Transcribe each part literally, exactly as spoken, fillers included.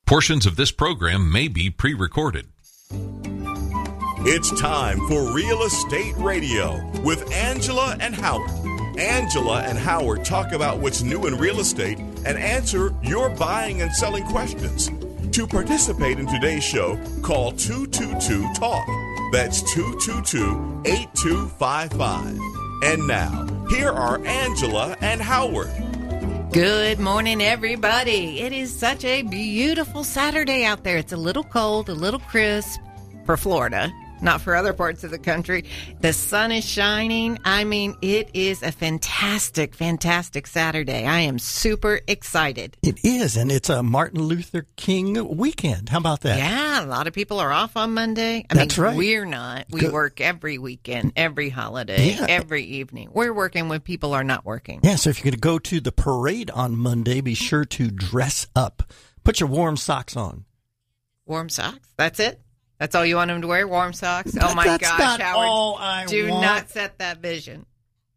Portions of this program may be pre-recorded. It's time for Real Estate Radio with Angela and Howard. Angela and Howard talk about what's new in real estate and answer your buying and selling questions. To participate in today's show, call two two two talk. That's two two two, eight two five five. And now, here are Angela and Howard. Good morning, everybody. It is such a beautiful Saturday out there. It's a little cold, a little crisp for Florida, not for other parts of the country. The sun is shining. I mean, it is a fantastic, fantastic Saturday. I am super excited. It is, and it's a Martin Luther King weekend. How about that? Yeah, a lot of people are off on Monday. I That's mean, right. We're not. We Good. work every weekend, every holiday, Yeah. every evening. We're working when people are not working. Yeah, so if you're going to go to the parade on Monday, be sure to dress up. Put your warm socks on. Warm socks? That's it? That's all you want them to wear? Warm socks? Oh, my That's gosh, not Howard. all I do want. not set that vision.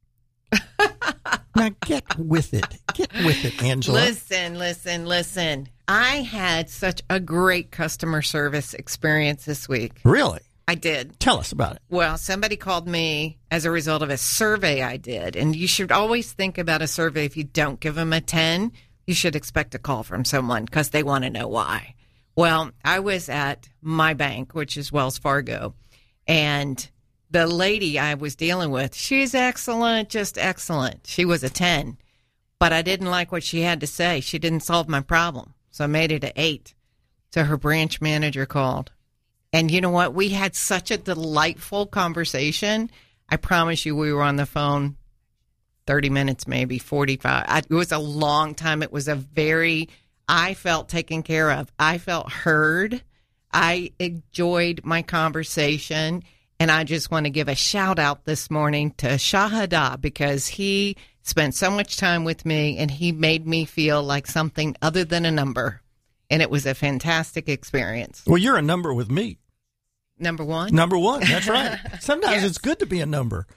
Now get with it. Get with it, Angela. Listen, listen, listen. I had such a great customer service experience this week. Really? I did. Tell us about it. Well, somebody called me as a result of a survey I did. And you should always think about a survey. If you don't give them a ten, you should expect a call from someone because they want to know why. Well, I was at my bank, which is Wells Fargo, and the lady I was dealing with, she's excellent, just excellent. She was a ten, but I didn't like what she had to say. She didn't solve my problem, so I made it an eight. So her branch manager called, and you know what? We had such a delightful conversation. I promise you we were on the phone thirty minutes, maybe forty-five. I, it was a long time. It was a very... I felt taken care of. I felt heard. I enjoyed my conversation. And I just want to give a shout out this morning to Shahada because he spent so much time with me and he made me feel like something other than a number. And it was a fantastic experience. Well, you're a number with me. Number one? Number one. That's right. Sometimes Yes. it's good to be a number.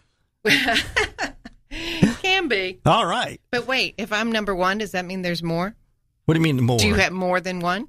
Can be. All right. But wait, if I'm number one, does that mean there's more? What do you mean more? Do you have more than one?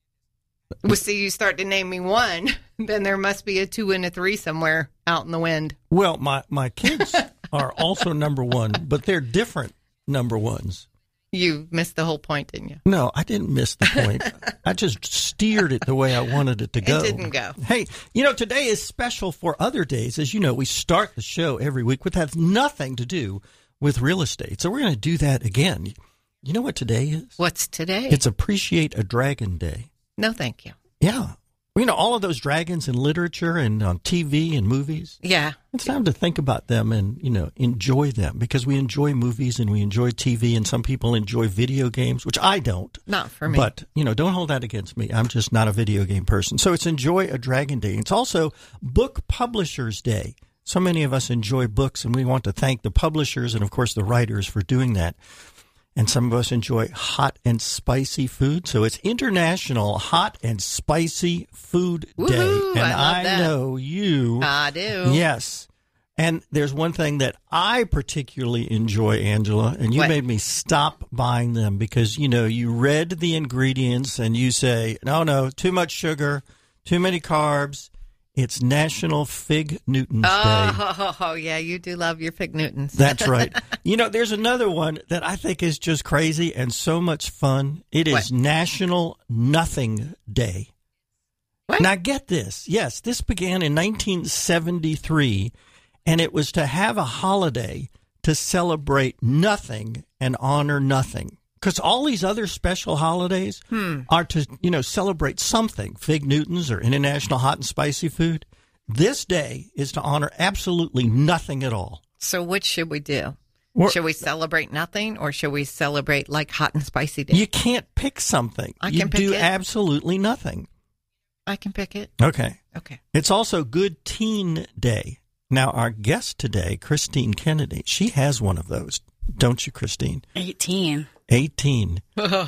Well, see, you start to name me one, then there must be a two and a three somewhere out in the wind. Well, my, my kids are also number one, but they're different number ones. You missed the whole point, didn't you? No, I didn't miss the point. I just steered it the way I wanted it to go. It didn't go. Hey, you know, today is special for other days. As you know, we start the show every week, which has nothing to do with real estate. So we're going to do that again. You know what today is? What's today? It's Appreciate a Dragon Day. No, thank you. Yeah. You know, all of those dragons in literature and on T V and movies. Yeah. It's time to think about them and, you know, enjoy them because we enjoy movies and we enjoy T V and some people enjoy video games, which I don't. Not for me. But, you know, don't hold that against me. I'm just not a video game person. So it's Enjoy a Dragon Day. It's also Book Publishers Day. So many of us enjoy books and we want to thank the publishers and, of course, the writers for doing that. And some of us enjoy hot and spicy food. So it's International Hot and Spicy Food Day. Woo-hoo, And I love I that. know you. I do. Yes. And there's one thing that I particularly enjoy, Angela, and you What? made me stop buying them because, you know, you read the ingredients and you say, no, no, too much sugar, too many carbs. It's National Fig Newtons Day. Oh, oh, yeah, you do love your Fig Newtons. That's right. You know, there's another one that I think is just crazy and so much fun. It is What? National Nothing Day. What? Now, get this. Yes, this began in nineteen seventy-three, and it was to have a holiday to celebrate nothing and honor nothing. Because all these other special holidays Hmm. are to, you know, celebrate something, Fig Newtons or International Hot and Spicy Food. This day is to honor absolutely nothing at all. So which should we do? Or- should we celebrate nothing or should we celebrate like hot and spicy day? You can't pick something. I you can pick do it. absolutely nothing. I can pick it. Okay. Okay. It's also Good Teen Day. Now, our guest today, Christine Kennedy, she has one of those. Don't you, Christine? eighteen. eighteen.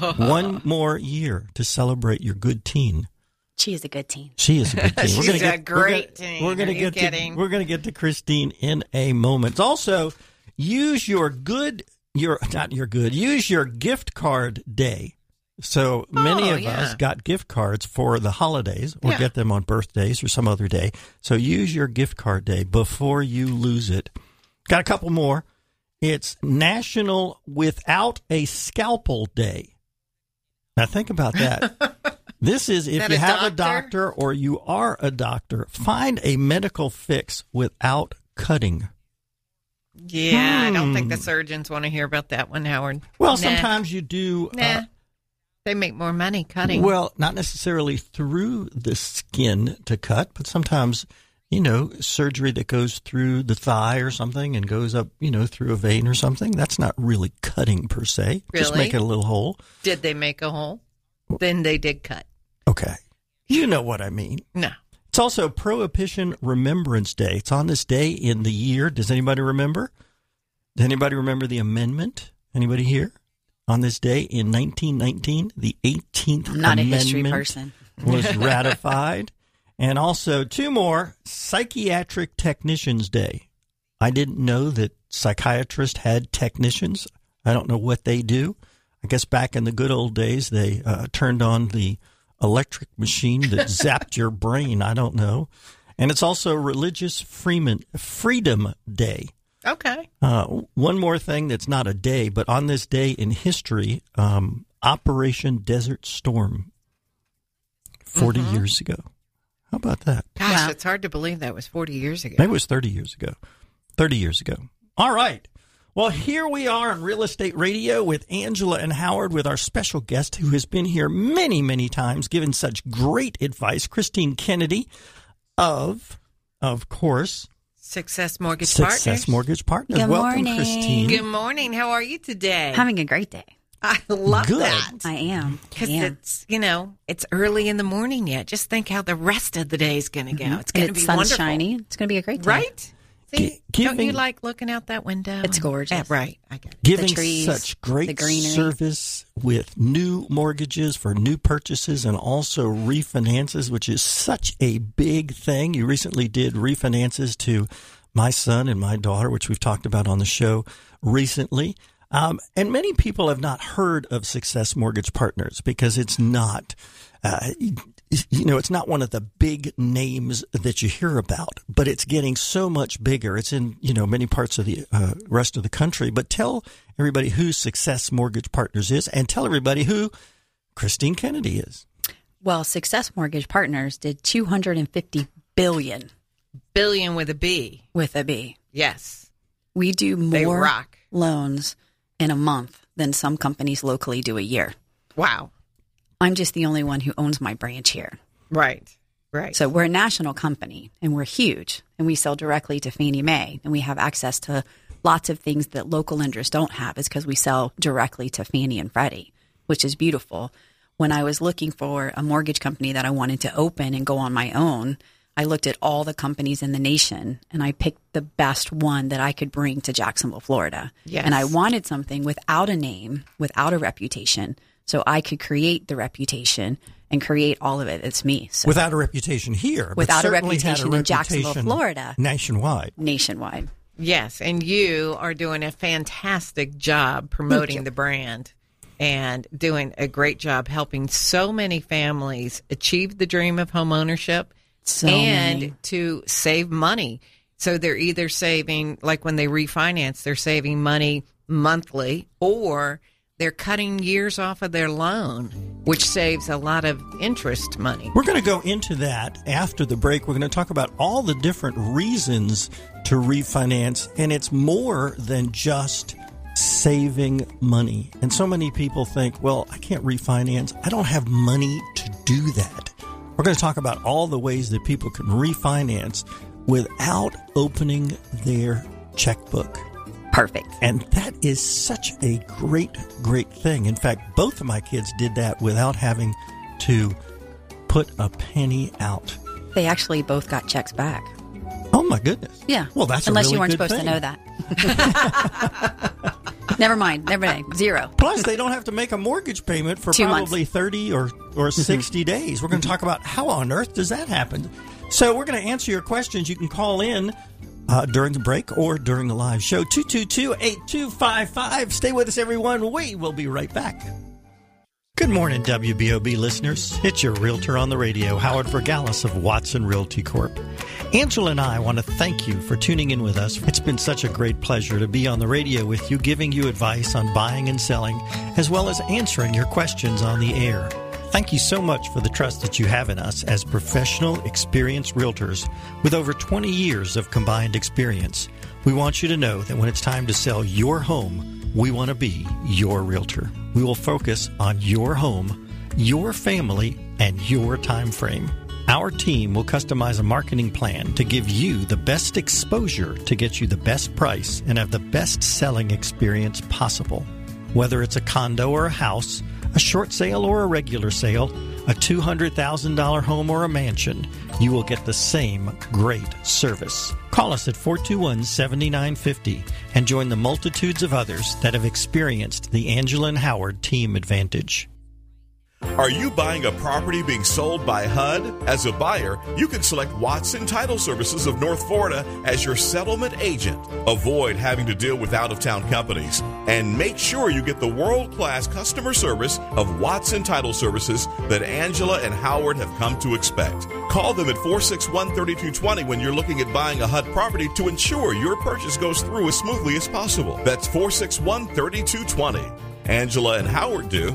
One more year to celebrate your good teen. She is a good teen. She is a good teen. She's gonna a get, great we're gonna, teen. We're going Are to you get to kidding? we're going to get to Christine in a moment. Also, use your good your not your good. Use your gift card day. So many Oh, of yeah. us got gift cards for the holidays or Yeah. get them on birthdays or some other day. So use your gift card day before you lose it. Got a couple more. It's National Without a Scalpel Day. Now think about that. This is if That you a have a doctor? doctor or you are a doctor, find a medical fix without cutting. Yeah, I don't think the Hmm. surgeons want to hear about that one, Howard. Well, Nah. sometimes you do. Nah. Uh, They make more money cutting. well, not necessarily through the skin to cut, but sometimes, you know, surgery that goes through the thigh or something and goes up, you know, through a vein or something. That's not really cutting per se. Just Really? make it a little hole. Did they make a hole? Then they did cut. Okay. You know what I mean. No. It's also Prohibition Remembrance Day. It's on this day in the year. Does anybody remember? Does anybody remember the amendment? Anybody here? On this day in nineteen nineteen, the eighteenth I'm not a Amendment history person. was ratified. And also two more, Psychiatric Technicians Day. I didn't know that psychiatrists had technicians. I don't know what they do. I guess back in the good old days, they uh, turned on the electric machine that zapped your brain. I don't know. And it's also Religious Freeman, Freedom Day. Okay. Uh, one more thing that's not a day, but on this day in history, um, Operation Desert Storm, forty Mm-hmm. years ago. How about that? Gosh, Wow. it's hard to believe that was forty years ago. Maybe it was thirty years ago. thirty years ago. All right. Well, here we are on Real Estate Radio with Angela and Howard with our special guest who has been here many, many times, given such great advice, Christine Kennedy of, of course, Success Mortgage Success Partners. Mortgage Partners. Good Welcome, morning. Christine. Good morning. How are you today? Having a great day. I love Good. that. I am. I Because am. it's, you know, it's early in the morning yet. Just think how the rest of the day is going to go. It's going And to it's be wonderful. sunshiny. It's going to be a great day. Right? See, Gi- don't you giving- like looking out that window? It's and- gorgeous. Yeah, right. I get it. Giving The trees, such great the greenery. service with new mortgages for new purchases and also refinances, which is such a big thing. You recently did refinances to my son and my daughter, which we've talked about on the show recently. Um, and many people have not heard of Success Mortgage Partners because it's not, uh, you know, it's not one of the big names that you hear about, but it's getting so much bigger. It's in, you know, many parts of the uh, rest of the country. But tell everybody who Success Mortgage Partners is and tell everybody who Christine Kennedy is. Well, Success Mortgage Partners did two hundred fifty billion Billion with a B. with a B. Yes. We do They more rock. loans in a month than some companies locally do a year. Wow. I'm just the only one who owns my branch here. Right. Right. So we're a national company and we're huge and we sell directly to Fannie Mae and we have access to lots of things that local lenders don't have. It's because we sell directly to Fannie and Freddie, which is beautiful. When I was looking for a mortgage company that I wanted to open and go on my own, I looked at all the companies in the nation and I picked the best one that I could bring to Jacksonville, Florida. Yes. And I wanted something without a name, without a reputation, so I could create the reputation and create all of it. It's me. So Without a reputation here. but Without a certainly had reputation in Jacksonville, reputation Florida. Nationwide. nationwide. Yes, and you are doing a fantastic job promoting the brand and doing a great job helping so many families achieve the dream of home ownership So and many. to save money. So they're either saving, like when they refinance, they're saving money monthly or they're cutting years off of their loan, which saves a lot of interest money. We're going to go into that after the break. We're going to talk about all the different reasons to refinance, and it's more than just saving money. And so many people think, well, I can't refinance. I don't have money to do that. We're going to talk about all the ways that people can refinance without opening their checkbook. Perfect. And that is such a great, great thing. In fact, both of my kids did that without having to put a penny out. They actually both got checks back. Oh, my goodness. Yeah. Well, that's a Unless really you weren't good supposed thing. to know that. Never mind. Never mind. Zero. Plus, they don't have to make a mortgage payment for Two probably thirty or, or sixty days. We're going to talk about how on earth does that happen. So we're going to answer your questions. You can call in uh, during the break or during the live show. two two two, eight two five five. Stay with us, everyone. We will be right back. Good morning, W B O B listeners. It's your realtor on the radio, Howard Vergalis of Watson Realty Corp. Angela and I want to thank you for tuning in with us. It's been such a great pleasure to be on the radio with you, giving you advice on buying and selling, as well as answering your questions on the air. Thank you so much for the trust that you have in us as professional, experienced realtors with over twenty years of combined experience. We want you to know that when it's time to sell your home, we want to be your realtor. We will focus on your home, your family, and your time frame. Our team will customize a marketing plan to give you the best exposure to get you the best price and have the best selling experience possible. Whether it's a condo or a house, a short sale or a regular sale, a two hundred thousand dollars home or a mansion, you will get the same great service. Call us at four two one, seven nine five zero and join the multitudes of others that have experienced the Angela and Howard team advantage. Are you buying a property being sold by H U D? As a buyer, you can select Watson Title Services of North Florida as your settlement agent. Avoid having to deal with out-of-town companies and make sure you get the world-class customer service of Watson Title Services that Angela and Howard have come to expect. Call them at four six one, three two two zero when you're looking at buying a H U D property to ensure your purchase goes through as smoothly as possible. That's four six one, three two two zero. Angela and Howard do.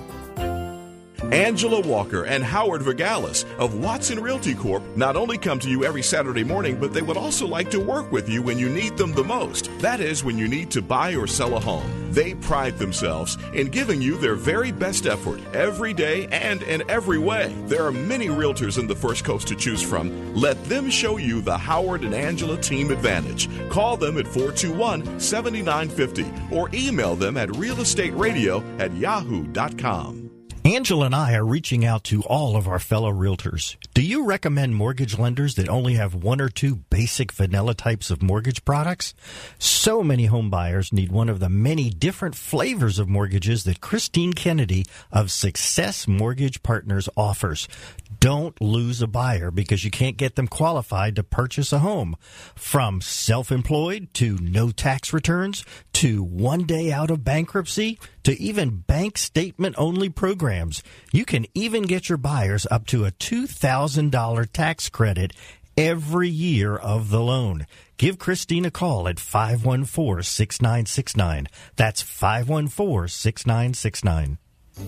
Angela Walker and Howard Vergalis of Watson Realty Corp not only come to you every Saturday morning, but they would also like to work with you when you need them the most. That is, when you need to buy or sell a home. They pride themselves in giving you their very best effort every day and in every way. There are many realtors in the First Coast to choose from. Let them show you the Howard and Angela team advantage. Call them at four two one, seven nine five zero or email them at realestateradio at yahoo dot com. Angela and I are reaching out to all of our fellow realtors. Do you recommend mortgage lenders that only have one or two basic vanilla types of mortgage products? So many home buyers need one of the many different flavors of mortgages that Christine Kennedy of Success Mortgage Partners offers. Don't lose a buyer because you can't get them qualified to purchase a home. From self-employed to no tax returns to one day out of bankruptcy to even bank statement-only programs. You can even get your buyers up to a two thousand dollars tax credit every year of the loan. Give Christine a call at five one four, six nine six nine. That's five one four, six nine six nine.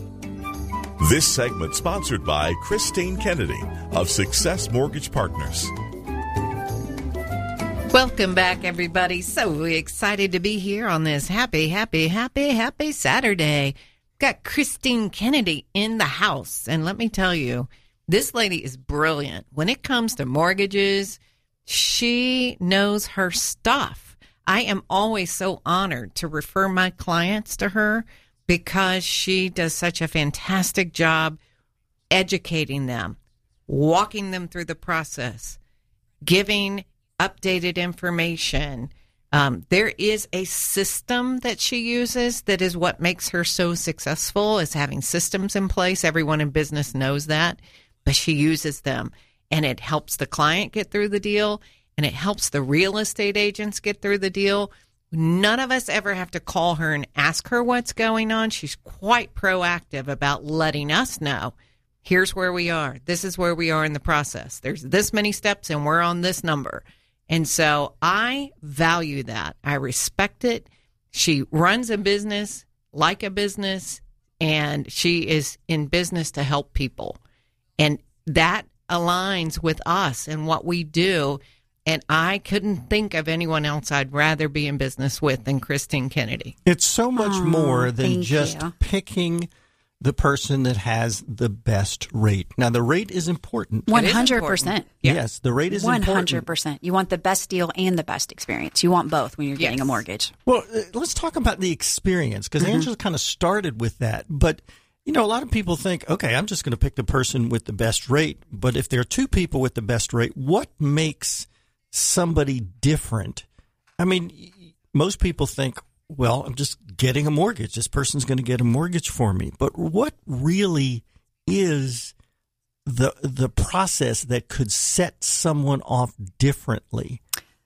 This segment sponsored by Christine Kennedy of Success Mortgage Partners. Welcome back, everybody. So excited to be here on this happy, happy, happy, happy Saturday. Got Christine Kennedy in the house. And let me tell you, this lady is brilliant. When it comes to mortgages, she knows her stuff. I am always so honored to refer my clients to her because she does such a fantastic job educating them, walking them through the process, giving updated information. Um, there is a system that she uses that is what makes her so successful, is having systems in place. Everyone in business knows that, but she uses them, and it helps the client get through the deal, and it helps the real estate agents get through the deal. None of us ever have to call her and ask her what's going on. She's quite proactive about letting us know, here's where we are. This is where we are in the process. There's this many steps, and we're on this number. And so I value that. I respect it. She runs a business like a business, and she is in business to help people. And that aligns with us and what we do. And I couldn't think of anyone else I'd rather be in business with than Christine Kennedy. It's so much Oh, more than thank just you. picking the person that has the best rate. Now, the rate is important. One is hundred percent. Yeah. Yes, the rate is One important. hundred percent. You want the best deal and the best experience. You want both when you're getting Yes. a mortgage. Well, uh, let's talk about the experience, because Mm-hmm. Angela kind of started with that. But, you know, a lot of people think, okay, I'm just going to pick the person with the best rate. But if there are two people with the best rate, what makes somebody different? I mean, y- most people think, well, I'm just getting a mortgage. This person's going to get a mortgage for me. But what really is the the process that could set someone off differently?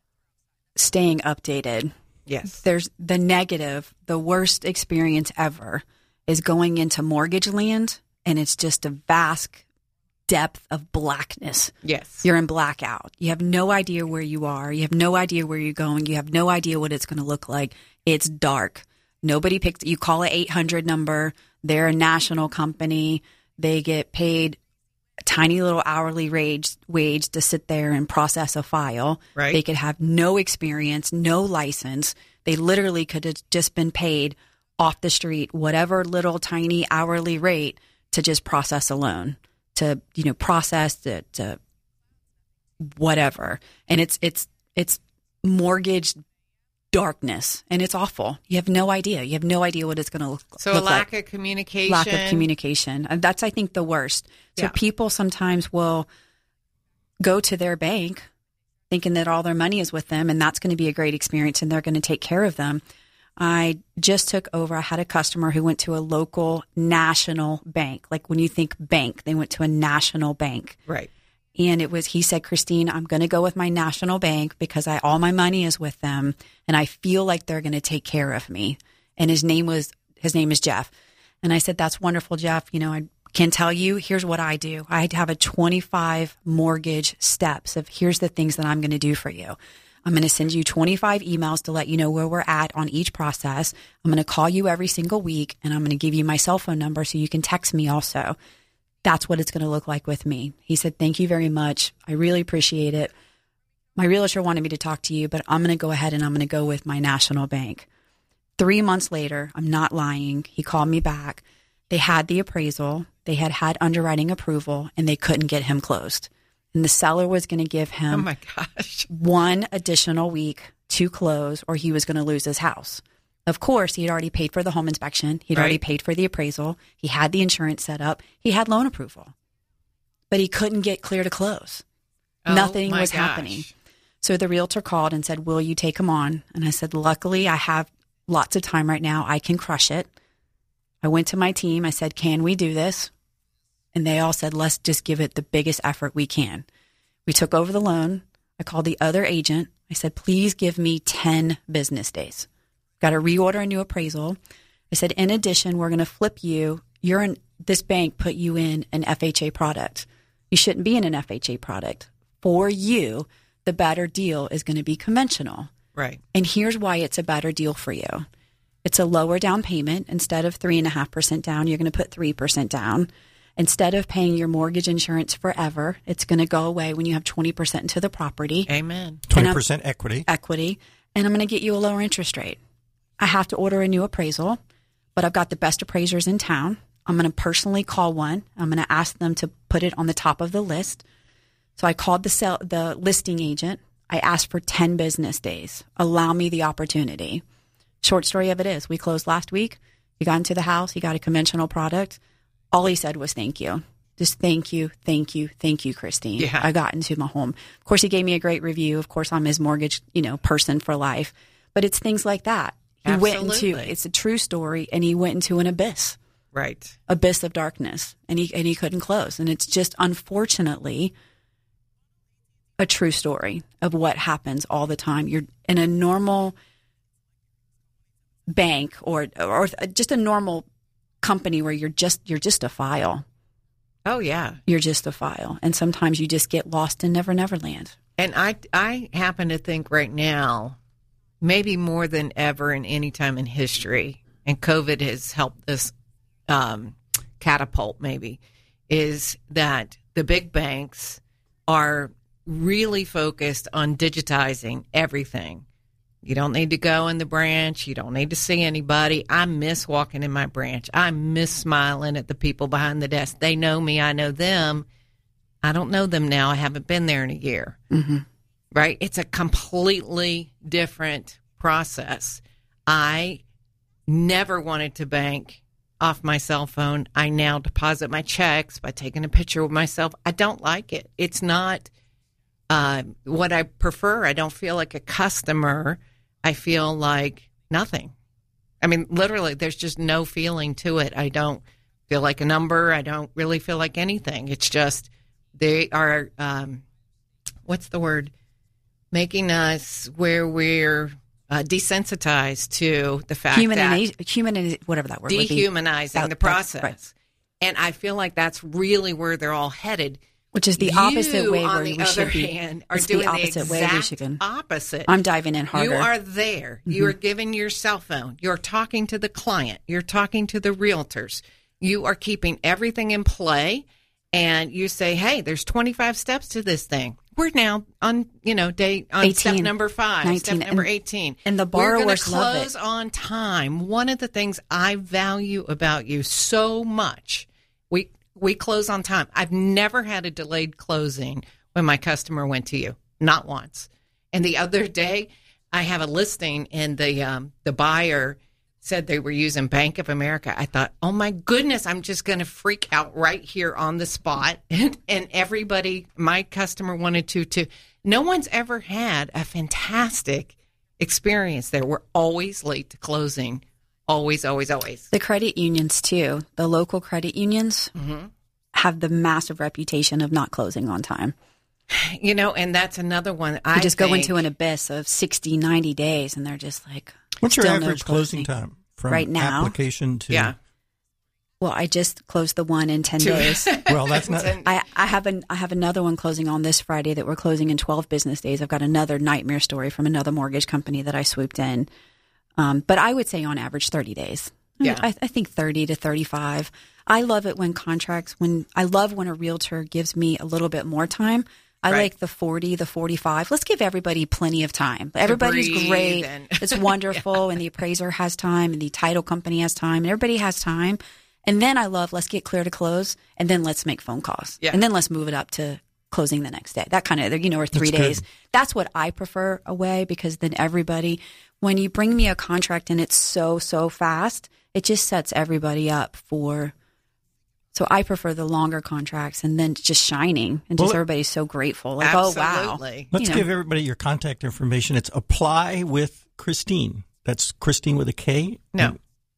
Staying updated. Yes. There's the negative, the worst experience ever is going into mortgage land and it's just a vast depth of blackness. Yes. You're in blackout. You have no idea where you are. You have no idea where you're going. You have no idea what it's going to look like. It's dark. Nobody picks, you call an eight hundred number. They're a national company. They get paid a tiny little hourly wage, wage to sit there and process a file. Right. They could have no experience, no license. They literally could have just been paid off the street, whatever little tiny hourly rate to just process a loan, to, you know, process it, to whatever. And it's, it's, it's mortgage darkness, and it's awful. You have no idea. You have no idea what it's going to look, so look a lack like. of communication. Lack of communication. And that's, I think, the worst. So Yeah. people sometimes will go to their bank thinking that all their money is with them, and that's going to be a great experience, and they're going to take care of them. I just took over. I had a customer who went to a local national bank. Like when you think bank, they went to a national bank. Right. And it was, he said, Christine, I'm going to go with my national bank because I, all my money is with them, and I feel like they're going to take care of me. And his name was, his name is Jeff. And I said, that's wonderful, Jeff. You know, I can tell you, here's what I do. I have a twenty-five mortgage steps of here's the things that I'm going to do for you. I'm going to send you twenty-five emails to let you know where we're at on each process. I'm going to call you every single week, and I'm going to give you my cell phone number so you can text me also. That's what it's going to look like with me. He said, thank you very much. I really appreciate it. My realtor wanted me to talk to you, but I'm going to go ahead and I'm going to go with my national bank. Three months later, I'm not lying, he called me back. They had the appraisal. They had had underwriting approval, and they couldn't get him closed. And the seller was going to give him Oh my gosh. one additional week to close, or he was going to lose his house. Of course, he had already paid for the home inspection. He'd Right. already paid for the appraisal. He had the insurance set up. He had loan approval, but he couldn't get clear to close. Oh Nothing my was gosh. happening. So the realtor called and said, will you take him on? And I said, luckily, I have lots of time right now. I can crush it. I went to my team. I said, can we do this? And they all said, let's just give it the biggest effort we can. We took over the loan. I called the other agent. I said, please give me ten business days. Got to reorder a new appraisal. I said, in addition, we're going to flip you. You're in, this bank put you in an F H A product. You shouldn't be in an F H A product. For you, the better deal is going to be conventional. Right. And here's why it's a better deal for you. It's a lower down payment. Instead of three point five percent down, you're going to put three percent down. Instead of paying your mortgage insurance forever, it's going to go away when you have twenty percent into the property. Amen. twenty percent equity. Equity. And I'm going to get you a lower interest rate. I have to order a new appraisal, but I've got the best appraisers in town. I'm going to personally call one. I'm going to ask them to put it on the top of the list. So I called the sell, the listing agent. I asked for ten business days. Allow me the opportunity. Short story of it is, we closed last week. He got into the house. He got a conventional product. All he said was thank you. Just thank you, thank you, thank you, Christine. Yeah. I got into my home. Of course, he gave me a great review. Of course, I'm his mortgage, you know, person for life. But it's things like that. He went into, Absolutely. it's a true story, and he went into an abyss, Right. abyss of darkness, and he and he couldn't close. And it's just unfortunately a true story of what happens all the time. You're in a normal bank or or just a normal company where you're just you're just a file. Oh yeah. You're just a file, and sometimes you just get lost in Never Never Land. And I I happen to think right now, maybe more than ever in any time in history, and COVID has helped this um, catapult maybe, is that the big banks are really focused on digitizing everything. You don't need to go in the branch. You don't need to see anybody. I miss walking in my branch. I miss smiling at the people behind the desk. They know me. I know them. I don't know them now. I haven't been there in a year. Mm-hmm. Right? It's a completely different process. I never wanted to bank off my cell phone. I now deposit my checks by taking a picture of myself. I don't like it. It's not uh, what I prefer. I don't feel like a customer. I feel like nothing. I mean, literally, there's just no feeling to it. I don't feel like a number. I don't really feel like anything. It's just they are, um, what's the word? Making us where we're uh, desensitized to the fact Human that and human and whatever that word would be. dehumanizing That- the that- process. right. And I feel like that's really where they're all headed. Which is the You, opposite way on where the we other should be. hand, are It's doing the opposite the way we exact should go. opposite. I'm diving in harder. You are there. Mm-hmm. You are giving your cell phone. You're talking to the client. You're talking to the realtors. You are keeping everything in play. And you say, hey, there's twenty-five steps to this thing. We're now on, you know, day on eighteen, step number five, nineteen, step number and, eighteen. And the We're going borrowers to love close it. on time. One of the things I value about you so much, we we close on time. I've never had a delayed closing when my customer went to you, not once. And the other day, I have a listing, and the um, the buyer said they were using Bank of America. I thought, oh my goodness, I'm just going to freak out right here on the spot. And, and everybody, my customer wanted to too. No one's ever had a fantastic experience there. We're always late to closing. Always, always, always. The credit unions, too, the local credit unions Mm-hmm. have the massive reputation of not closing on time. You know, and that's another one. You I just think, go into an abyss of sixty, ninety days, and they're just like, What's your still no average closing time from Right now? application to? Yeah. well, I just closed the one in ten Two. days. Well, that's not. I, I have an I have another one closing on this Friday that we're closing in twelve business days. I've got another nightmare story from another mortgage company that I swooped in. Um, but I would say on average thirty days. Yeah. I, I think thirty to thirty-five. I love it when contracts, when I love when a realtor gives me a little bit more time. I Right. like the forty, the forty-five. Let's give everybody plenty of time. Everybody's breathe great. and- It's wonderful. And the appraiser has time and the title company has time and everybody has time. And then I love, let's get clear to close and then let's make phone calls. Yeah. And then let's move it up to closing the next day. That kind of, you know, or three That's good. days. That's what I prefer away because then everybody, when you bring me a contract and it's so, so fast, it just sets everybody up for. So I prefer the longer contracts and then just shining and just Well, everybody's so grateful. Like, oh, wow. Absolutely. Let's you know. give everybody your contact information. It's Apply with Christine. That's Christine with a K? No.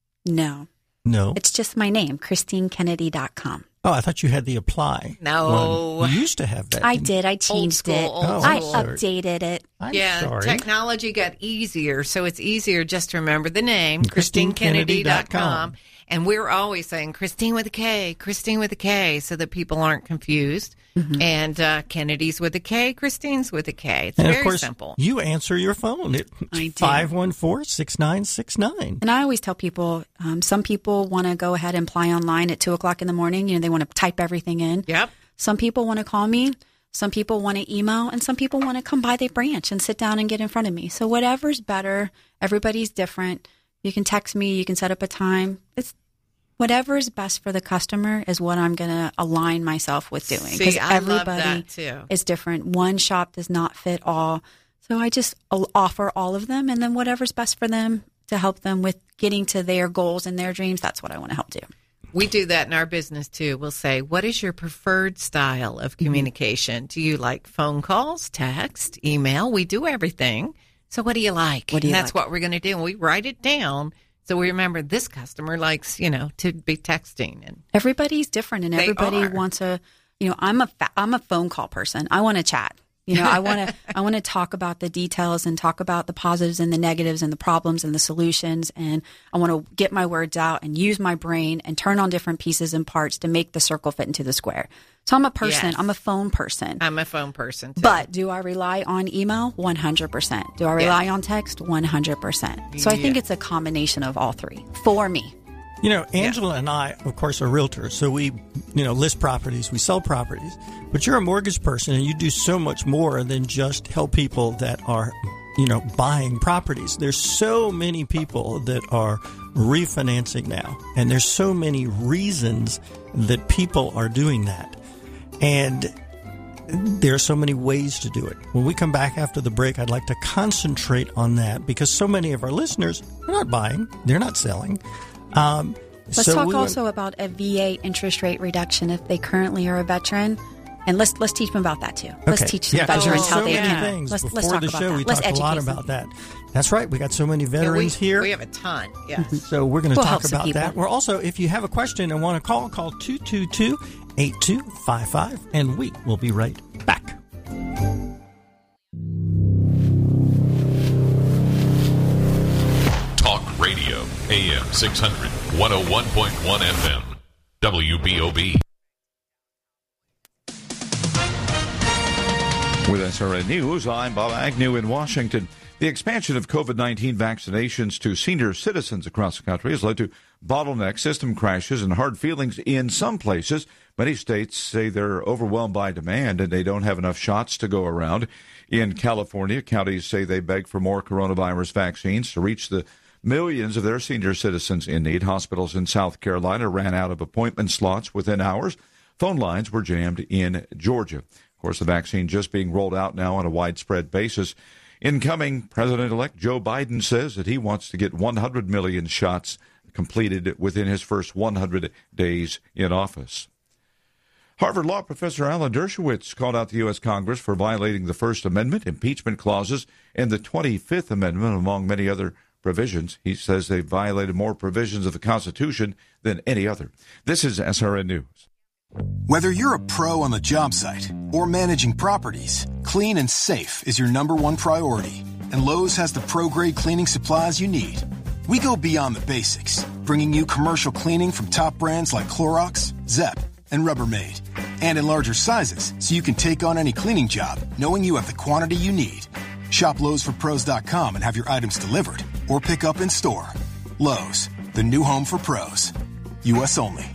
No, No. it's just my name, Christine Kennedy dot com. Oh, I thought you had the Apply. No. one. You used to have that. I didn't did. I changed school, it. old Oh, I school. sorry. updated it. I'm Yeah, sorry. technology got easier, so it's easier just to remember the name, Christine Christine Kennedy dot Kennedy dot com. com. And we're always saying Christine with a K, Christine with a K, so that people aren't confused. Mm-hmm. And uh, Kennedy's with a K, Christine's with a K. It's And very of course, simple. you answer your phone at I do. five one four, six nine six nine. And I always tell people, um, some people want to go ahead and apply online at two o'clock in the morning. You know, they want to type everything in. Yep. Some people want to call me. Some people want to email, and some people want to come by their branch and sit down and get in front of me. So whatever's better. Everybody's different. You can text me. You can set up a time. It's whatever is best for the customer is what I'm going to align myself with doing. See, I love everybody that too. is different. One shop does not fit all. So I just o- offer all of them, and then whatever's best for them to help them with getting to their goals and their dreams, that's what I want to help do. We do that in our business too. We'll say, what is your preferred style of communication? Do you like phone calls, text, email? We do everything. So what do you like? What do you and that's like? what we're going to do. And we write it down so we remember this customer likes, you know, to be texting. And Everybody's different, and They everybody are. wants a. You know, I'm a fa- I'm a phone call person. I want to chat. You know, I want to I want to talk about the details and talk about the positives and the negatives and the problems and the solutions, and I want to get my words out and use my brain and turn on different pieces and parts to make the circle fit into the square. So I'm a person. Yes. I'm a phone person. I'm a phone person too. But do I rely on email? one hundred percent. Do I rely on text? one hundred percent. So I think Yeah. it's a combination of all three for me. You know, Angela and I, of course, are realtors, so we, you know, list properties, we sell properties. But you're a mortgage person, and you do so much more than just help people that are, you know, buying properties. There's so many people that are refinancing now, and there's so many reasons that people are doing that. And there are so many ways to do it. When we come back after the break, I'd like to concentrate on that because so many of our listeners are not buying, they're not selling. Um, Let's so talk we also about a V A interest rate reduction if they currently are a veteran, and let's let's teach them about that too. Let's Okay. teach some Yeah, 'cause veterans there's how so they many can. things. Let's, Before let's talk the about show, that. we Let's talked a lot educate about them. that. That's right. We got so many Yeah, we, veterans here. we have a ton. Yes. So we're going to We'll talk help some about people. that. We're also, if you have a question and want to call, call two two two, eight two five five, and we will be right back. Talk Radio, A M six hundred, one oh one point one F M. W B O B. With S R N News, I'm Bob Agnew in Washington. The expansion of COVID nineteen vaccinations to senior citizens across the country has led to bottlenecks, system crashes, and hard feelings in some places. Many states say they're overwhelmed by demand and they don't have enough shots to go around. In California, counties say they beg for more coronavirus vaccines to reach the millions of their senior citizens in need. Hospitals in South Carolina ran out of appointment slots within hours. Phone lines were jammed in Georgia. Of course, the vaccine just being rolled out now on a widespread basis. Incoming President-elect Joe Biden says that he wants to get one hundred million shots completed within his first one hundred days in office. Harvard Law professor Alan Dershowitz called out the U S. Congress for violating the First Amendment, impeachment clauses, and the twenty-fifth Amendment, among many other provisions. He says they violated more provisions of the Constitution than any other. This is S R N News. Whether you're a pro on the job site or managing properties, clean and safe is your number one priority. And Lowe's has the pro-grade cleaning supplies you need. We go beyond the basics, bringing you commercial cleaning from top brands like Clorox, Zep, and Rubbermaid. And in larger sizes, so you can take on any cleaning job, knowing you have the quantity you need. Shop Lowe's for Pros dot com and have your items delivered, or pick up in store. Lowe's, the new home for pros. U S only.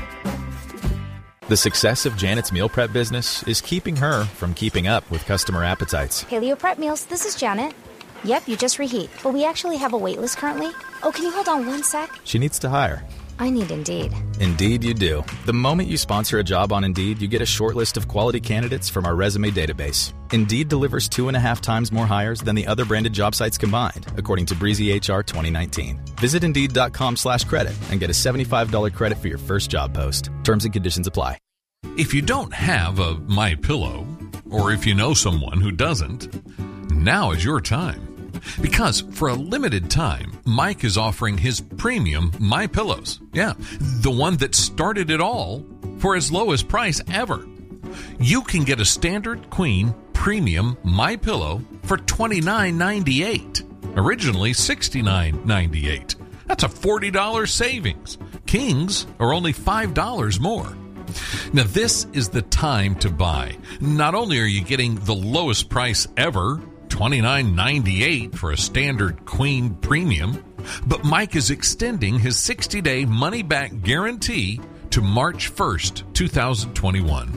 The success of Janet's meal prep business is keeping her from keeping up with customer appetites. Paleo Prep Meals, this is Janet. Yep, you just reheat, but we actually have a wait list currently. Oh, can you hold on one sec? She needs to hire. I need Indeed. Indeed you do. The moment you sponsor a job on Indeed, you get a short list of quality candidates from our resume database. Indeed delivers two and a half times more hires than the other branded job sites combined, according to Breezy H R twenty nineteen. Visit Indeed.com slash credit and get a seventy-five dollars credit for your first job post. Terms and conditions apply. If you don't have a MyPillow, or if you know someone who doesn't, now is your time. Because for a limited time, Mike is offering his premium MyPillows. Yeah, the one that started it all for as low as price ever. You can get a standard queen premium MyPillow for twenty-nine ninety-eight. Originally sixty-nine ninety-eight. That's a forty dollars savings. Kings are only five dollars more. Now, this is the time to buy. Not only are you getting the lowest price ever, twenty-nine ninety-eight for a standard queen premium, but Mike is extending his sixty-day money-back guarantee to March first, twenty twenty-one.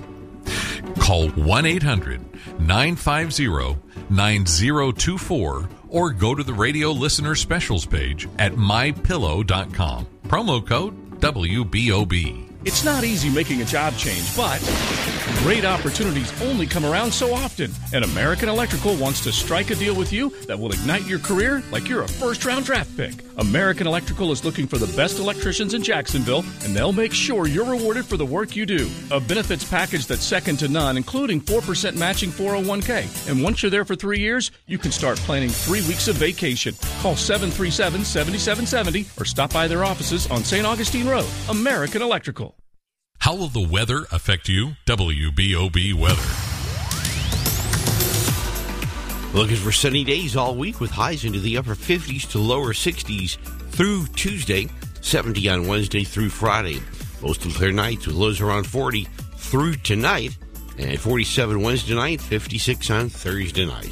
Call one eight hundred nine five zero nine zero two four or go to the radio listener specials page at my pillow dot com. Promo code W B O B. It's not easy making a job change, but great opportunities only come around so often. And American Electrical wants to strike a deal with you that will ignite your career like you're a first-round draft pick. American Electrical is looking for the best electricians in Jacksonville, and they'll make sure you're rewarded for the work you do. A benefits package that's second to none, including four percent matching four oh one k. And once you're there for three years, you can start planning three weeks of vacation. Call seven three seven, seven seven seven zero or stop by their offices on Saint Augustine Road. American Electrical. How will the weather affect you? W B O B weather. Looking for sunny days all week with highs into the upper fifties to lower sixties through Tuesday, seventy on Wednesday through Friday. Mostly clear nights with lows around forty through tonight, and forty-seven Wednesday night, fifty-six on Thursday night.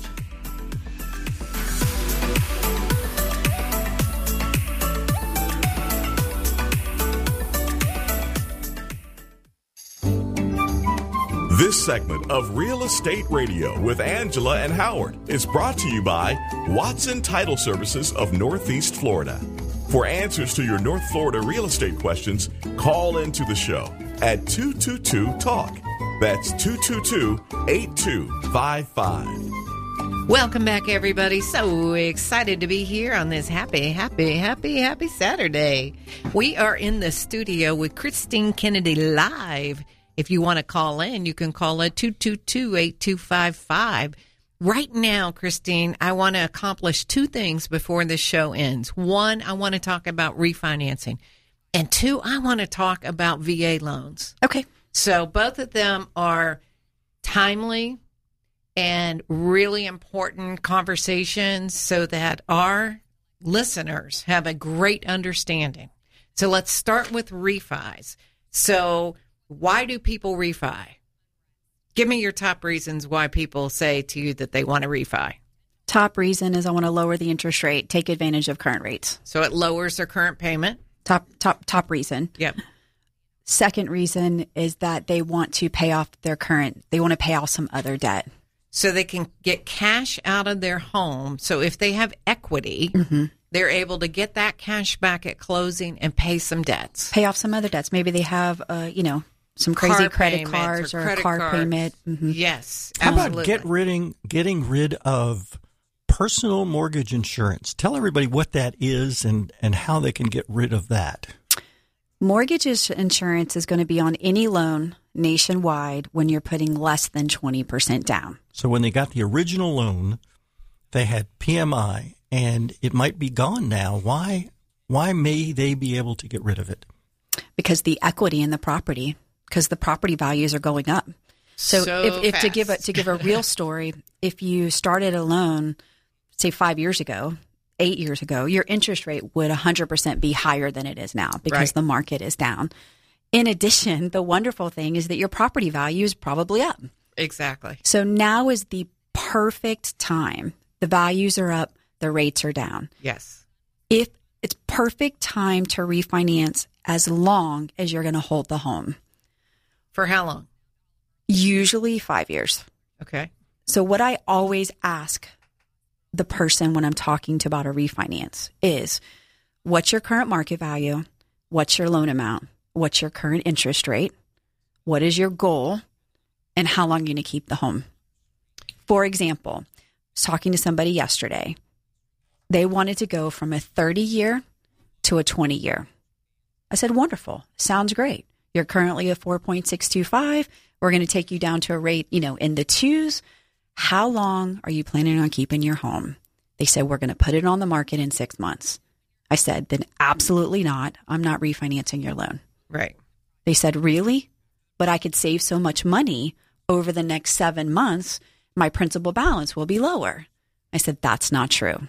This segment of Real Estate Radio with Angela and Howard is brought to you by Watson Title Services of Northeast Florida. For answers to your North Florida real estate questions, call into the show at two two two talk. That's two two two, eight two five five. Welcome back, everybody. So excited to be here on this happy, happy, happy, happy Saturday. We are in the studio with Christine Kennedy live. If you want to call in, you can call at two two two, eight two five five. Right now, Christine, I want to accomplish two things before the show ends. One, I want to talk about refinancing. And two, I want to talk about V A loans. Okay. So both of them are timely and really important conversations so that our listeners have a great understanding. So let's start with refis. So why do people refi? Give me your top reasons why people say to you that they want to refi. Top reason is I want to lower the interest rate, take advantage of current rates. So it lowers their current payment? Top, top, top reason. Yep. Second reason is that they want to pay off their current, they want to pay off some other debt. So they can get cash out of their home. So if they have equity, mm-hmm. they're able to get that cash back at closing and pay some debts. Pay off some other debts. Maybe they have, uh, you know, some crazy car credit cards or, or a car cards. payment. Mm-hmm. Yes, How absolutely. about get ridding, getting rid of personal mortgage insurance? Tell everybody what that is and, and how they can get rid of that. Mortgage insurance is going to be on any loan nationwide when you're putting less than twenty percent down. So when they got the original loan, they had P M I, and it might be gone now. Why? Why may they be able to get rid of it? Because the equity in the property, because the property values are going up. So, so if, if to give a, fast. to give a real story, if you started a loan, say five years ago, eight years ago, your interest rate would one hundred percent be higher than it is now because Right. the market is down. In addition, the wonderful thing is that your property value is probably up. Exactly. So now is the perfect time. The values are up, the rates are down. Yes. If it's perfect time to refinance as long as you're going to hold the home. For how long? Usually five years. Okay. So what I always ask the person when I'm talking to about a refinance is, what's your current market value? What's your loan amount? What's your current interest rate? What is your goal? And how long are you going to keep the home? For example, I was talking to somebody yesterday. They wanted to go from a thirty-year to a twenty-year. I said, wonderful. Sounds great. You're currently at four point six two five. We're going to take you down to a rate, you know, in the twos. How long are you planning on keeping your home? They said, we're going to put it on the market in six months. I said, then absolutely not. I'm not refinancing your loan. Right. They said, really? But I could save so much money over the next seven months. My principal balance will be lower. I said, that's not true.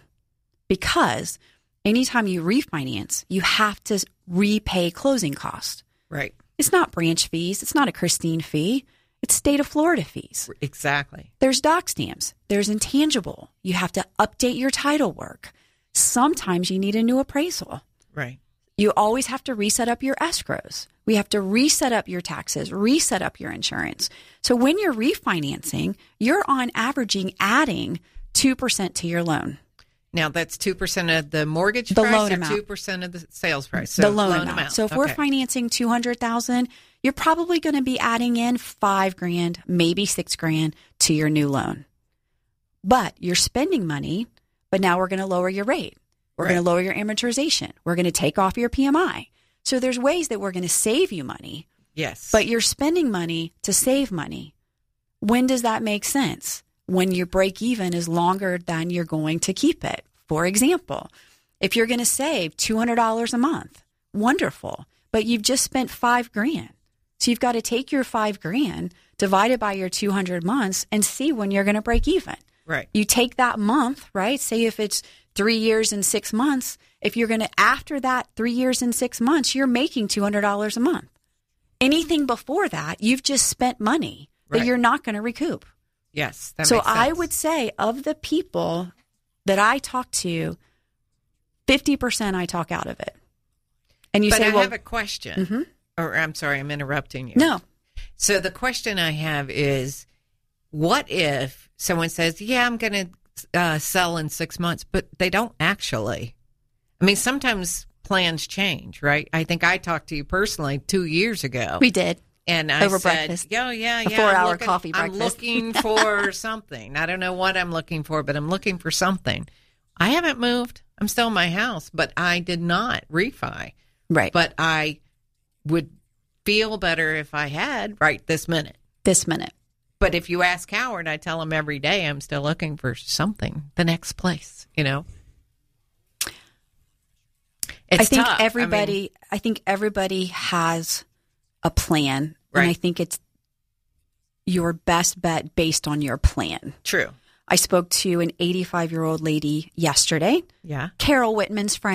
Because anytime you refinance, you have to repay closing costs. Right. It's not branch fees. It's not a Christine fee. It's state of Florida fees. Exactly. There's doc stamps. There's intangible. You have to update your title work. Sometimes you need a new appraisal. Right. You always have to reset up your escrows. We have to reset up your taxes, reset up your insurance. So when you're refinancing, you're on averaging adding two percent to your loan. Now that's two percent of the mortgage The price loan or amount. two percent of the sales price? So the loan, amount. So if we're Okay. financing two hundred thousand dollars, you're probably going to be adding in five grand, maybe six grand to your new loan. But you're spending money, but now we're going to lower your rate. We're Right. going to lower your amortization. We're going to take off your P M I. So there's ways that we're going to save you money, Yes. but you're spending money to save money. When does that make sense? When your break even is longer than you're going to keep it. For example, if you're going to save two hundred dollars a month, wonderful, but you've just spent five grand. So you've got to take your five grand, divide it by your two hundred months and see when you're going to break even. Right. You take that month, right? Say if it's three years and six months, if you're going to, after that three years and six months, you're making two hundred dollars a month. Anything before that, you've just spent money that Right. you're not going to recoup. Yes. That So makes I sense. would say of the people that I talk to, fifty percent I talk out of it. And you but say, I well, have a question. Mhm. Or I'm sorry, I'm interrupting you. no, So the question I have is, what if someone says, yeah, I'm going to uh, sell in six months, but they don't actually? I mean, sometimes plans change, right? I think I talked to you personally two years ago. we did. And I Over said, breakfast. yeah, yeah, A yeah. four-hour I'm looking- coffee I'm breakfast. looking for something. I don't know what I'm looking for, but I'm looking for something. I haven't moved. I'm still in my house, but I did not refi. Right. But I would feel better if I had right this minute. This minute. But if you ask Howard, I tell him every day I'm still looking for something, the next place, you know. It's I think tough. I mean, everybody I, think everybody has a plan. Right. And I think it's your best bet based on your plan. true. I spoke to an eighty-five-year-old lady yesterday. Yeah. Carol Whitman's friends,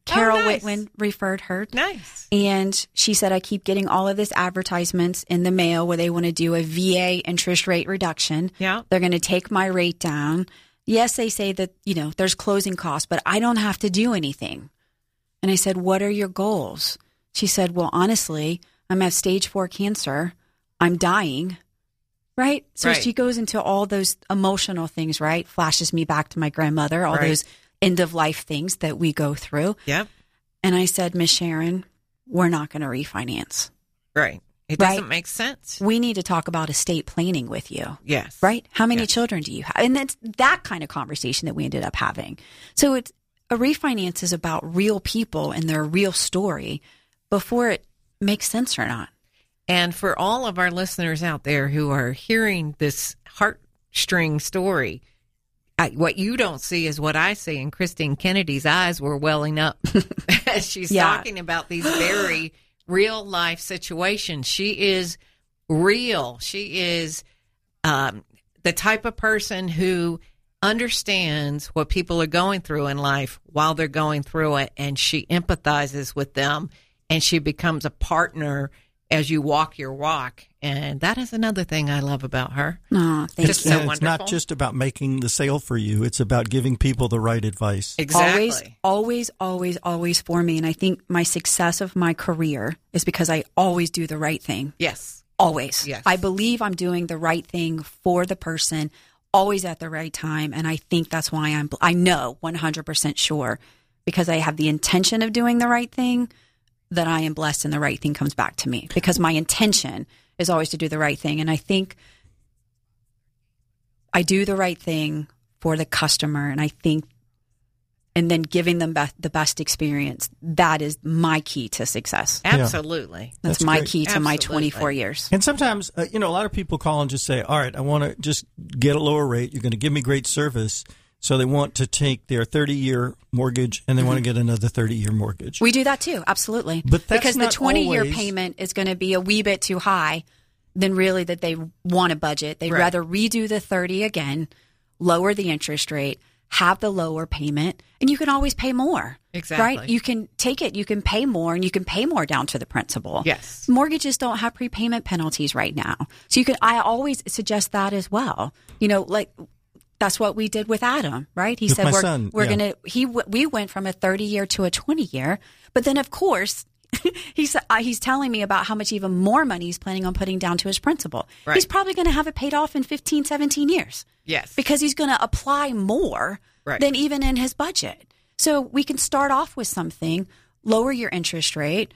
Carol Oh, nice. Whitman referred her. Nice. And she said, I keep getting all of this advertisements in the mail where they want to do a V A interest rate reduction. Yeah. They're going to take my rate down. Yes, they say that, you know, there's closing costs, but I don't have to do anything. And I said, what are your goals? She said, well, honestly, I'm at stage four cancer. I'm dying. Right? So Right. she goes into all those emotional things, right? Flashes me back to my grandmother, all Right. those end of life things that we go through. Yep. And I said, Miss Sharon, we're not going to refinance. Right. It Right. doesn't make sense. We need to talk about estate planning with you. Yes. Right? How many Yes. children do you have? And it's that kind of conversation that we ended up having. So it's a refinance is about real people and their real story before it makes sense or not. And for all of our listeners out there who are hearing this heartstring story, I, what you don't see is what I see. And Christine Kennedy's eyes were welling up as she's Yeah. talking about these very real life situations. She is real. She is um, the type of person who understands what people are going through in life while they're going through it. And she empathizes with them and she becomes a partner as you walk your walk. And that is another thing I love about her. Oh, thank Just you. so and it's not wonderful. just about making the sale for you. It's about giving people the right advice. Exactly. Always, always, always, always for me. And I think my success of my career is because I always do the right thing. Yes. Always. Yes. I believe I'm doing the right thing for the person, always at the right time. And I think that's why I'm, I know one hundred percent sure, because I have the intention of doing the right thing, that I am blessed and the right thing comes back to me, because my intention is always to do the right thing. And I think I do the right thing for the customer. And I think, and then giving them be- the best experience, that is my key to success. Absolutely. That's, That's my great. key to my Absolutely. twenty-four years. And sometimes, uh, you know, a lot of people call and just say, all right, I want to just get a lower rate. You're going to give me great service. So they want to take their thirty-year mortgage and they want to get another thirty-year mortgage. We do that too, absolutely. But that's because the not twenty-year always- payment is going to be a wee bit too high than really that they want to budget. They'd Right. rather redo the thirty again, lower the interest rate, have the lower payment, and you can always pay more. Exactly. Right? You can take it, you can pay more, and you can pay more down to the principal. Yes. Mortgages don't have prepayment penalties right now. So you can, I always suggest that as well. You know, like, that's what we did with Adam, right? He With said my we're son, we're yeah. going to he w- we went from a thirty year to a twenty year, but then of course he's uh, he's telling me about how much even more money he's planning on putting down to his principal. Right. He's probably going to have it paid off in fifteen, seventeen years. Yes. Because he's going to apply more Right. than even in his budget. So we can start off with something, lower your interest rate.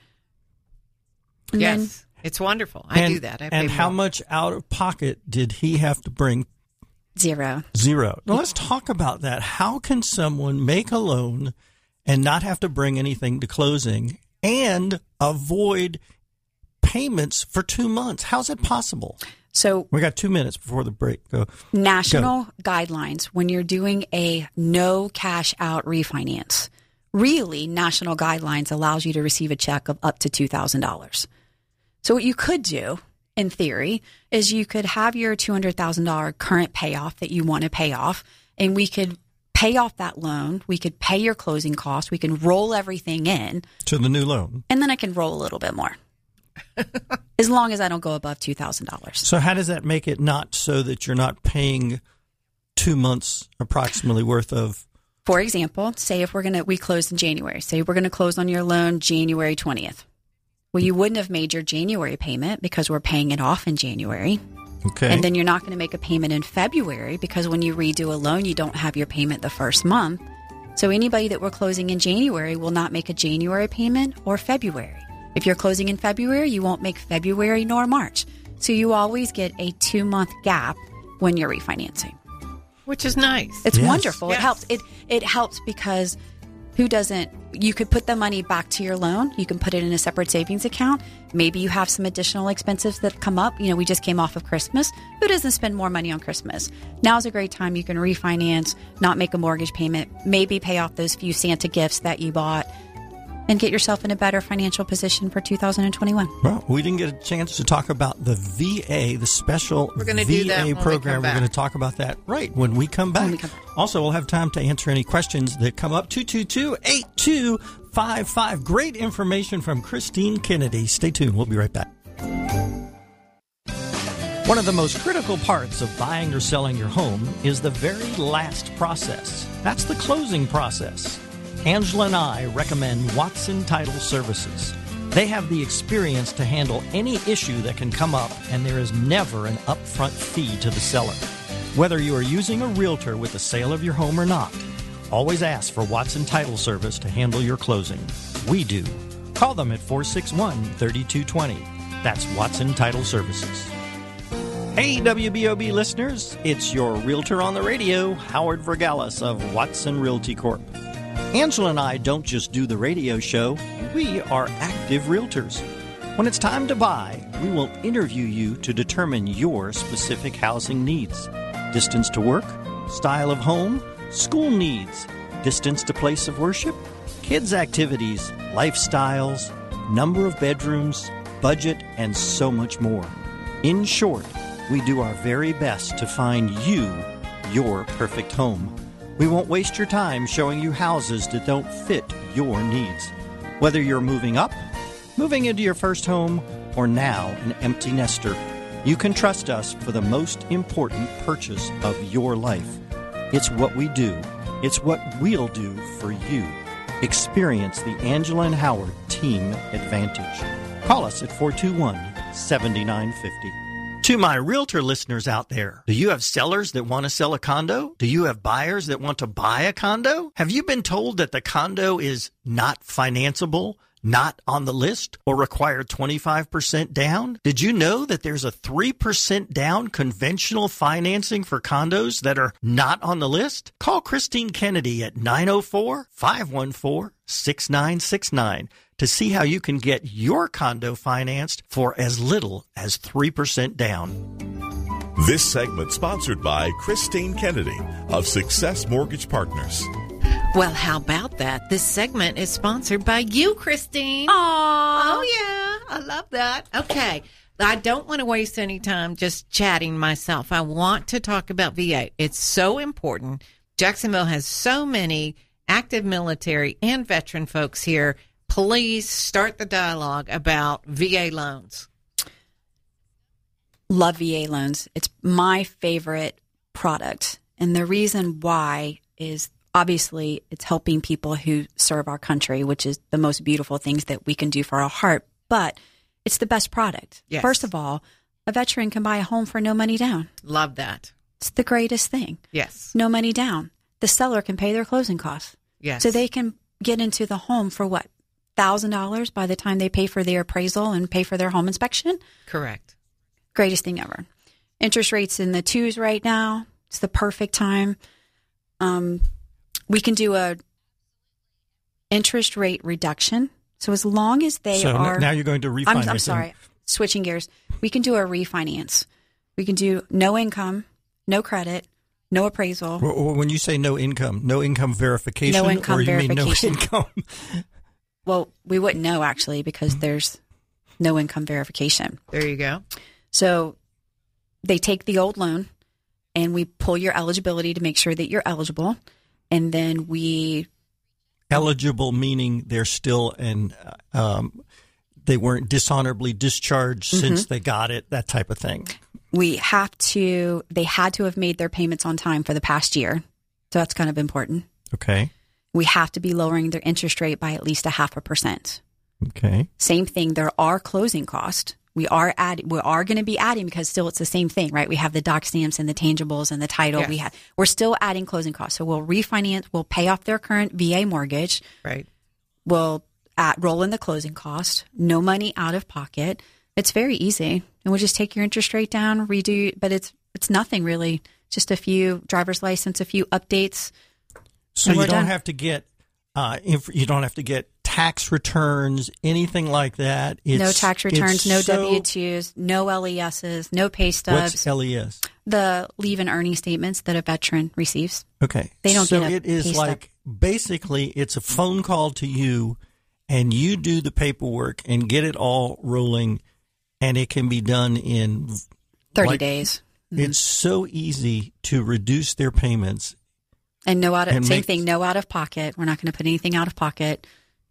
And Yes. then It's wonderful. I and, do that. I and pay how more. much out of pocket did he have to bring? zero. Zero. Now let's talk about that. How can someone make a loan and not have to bring anything to closing and avoid payments for two months? How's it possible? So We got two minutes before the break. Go. national guidelines when you're doing a no cash out refinance. Really, national guidelines allows you to receive a check of up to two thousand dollars. So what you could do, in theory, is you could have your two hundred thousand dollars current payoff that you want to pay off, and we could pay off that loan. We could pay your closing costs. We can roll everything in, To the new loan. and then I can roll a little bit more. As long as I don't go above two thousand dollars. So how does that make it not so that you're not paying two months approximately worth of? For example, say if we're going to, we closed in January, say we're going to close on your loan January twentieth. Well, you wouldn't have made your January payment because we're paying it off in January. Okay. And then you're not going to make a payment in February because when you redo a loan, you don't have your payment the first month. So anybody that we're closing in January will not make a January payment or February. If you're closing in February, you won't make February nor March. So you always get a two-month gap when you're refinancing. Which is nice. It's Yes. wonderful. Yes. It helps. It it helps because who doesn't? You could put the money back to your loan. You can put it in a separate savings account. Maybe you have some additional expenses that come up. You know, we just came off of Christmas. Who doesn't spend more money on Christmas? Now's a great time. You can refinance, not make a mortgage payment, maybe pay off those few Santa gifts that you bought, and get yourself in a better financial position for two thousand twenty-one. Well, we didn't get a chance to talk about the V A, the special We're gonna V A do that when we program. come We're back. going to talk about that right when we come back. When we come back. Also, we'll have time to answer any questions that come up. two two two, eight two five five. Great information from Christine Kennedy. Stay tuned. We'll be right back. One of the most critical parts of buying or selling your home is the very last process. That's the closing process. Angela and I recommend Watson Title Services. They have the experience to handle any issue that can come up, and there is never an upfront fee to the seller. Whether you are using a realtor with the sale of your home or not, always ask for Watson Title Service to handle your closing. We do. Call them at four six one, three two two zero. That's Watson Title Services. Hey, W B O B listeners, it's your realtor on the radio, Howard Vergalis of Watson Realty Corp. Angela and I don't just do the radio show, we are active realtors. When it's time to buy, we will interview you to determine your specific housing needs. Distance to work, style of home, school needs, distance to place of worship, kids' activities, lifestyles, number of bedrooms, budget, and so much more. In short, we do our very best to find you your perfect home. We won't waste your time showing you houses that don't fit your needs. Whether you're moving up, moving into your first home, or now an empty nester, you can trust us for the most important purchase of your life. It's what we do. It's what we'll do for you. Experience the Angela and Howard Team Advantage. Call us at four two one, seven nine five zero. To my realtor listeners out there, do you have sellers that want to sell a condo? Do you have buyers that want to buy a condo? Have you been told that the condo is not financeable, not on the list, or require twenty-five percent down? Did you know that there's a three percent down conventional financing for condos that are not on the list? Call Christine Kennedy at nine oh four, five one four, six nine six nine. to see how you can get your condo financed for as little as three percent down. This segment sponsored by Christine Kennedy of Success Mortgage Partners. Well, how about that? This segment is sponsored by you, Christine. Aww. Oh, yeah. I love that. Okay. I don't want to waste any time just chatting myself. I want to talk about V A. It's so important. Jacksonville has so many active military and veteran folks here. Please start the dialogue about V A loans. Love V A loans. It's my favorite product. And the reason why is obviously it's helping people who serve our country, which is the most beautiful things that we can do for our heart. But it's the best product. Yes. First of all, a veteran can buy a home for no money down. Love that. It's the greatest thing. Yes. No money down. The seller can pay their closing costs. Yes. So they can get into the home for what? one thousand dollars by the time they pay for their appraisal and pay for their home inspection? Correct. Greatest thing ever. Interest rates in the twos right now. It's the perfect time. Um, we can do a interest rate reduction. So as long as they so are... now you're going to refinance. I'm, I'm sorry. Switching gears. We can do a refinance. We can do no income, no credit, no appraisal. When you say no income, no income verification? No income or you verification. Mean no income? Well, we wouldn't know, actually, because there's no income verification. There you go. So they take the old loan, and we pull your eligibility to make sure that you're eligible. And then we... Eligible meaning they're still in... Um, they weren't dishonorably discharged mm-hmm. since they got it, that type of thing. We have to... They had to have made their payments on time for the past year. So that's kind of important. Okay. We have to be lowering their interest rate by at least a half a percent. Okay. Same thing. There are closing costs. We are adding. We are going to be adding because still it's the same thing, right? We have the doc stamps and the tangibles and the title. Yes. We have. We're still adding closing costs. So we'll refinance. We'll pay off their current V A mortgage. Right. We'll at, roll in the closing cost. No money out of pocket. It's very easy, and we'll just take your interest rate down, redo. But it's it's nothing really. Just a few driver's license, a few updates. So you don't done. have to get, uh, inf- you don't have to get tax returns, anything like that. It's, no tax returns, no so, W two's, no L E S's, no pay stubs. What's L E S? The leave and earning statements that a veteran receives. Okay. They don't so get a it is pay like, basically, it's a phone call to you, and you do the paperwork and get it all rolling, and it can be done in thirty like, days. Mm-hmm. It's so easy to reduce their payments. And no out of, and same make, thing, no out of pocket. We're not going to put anything out of pocket.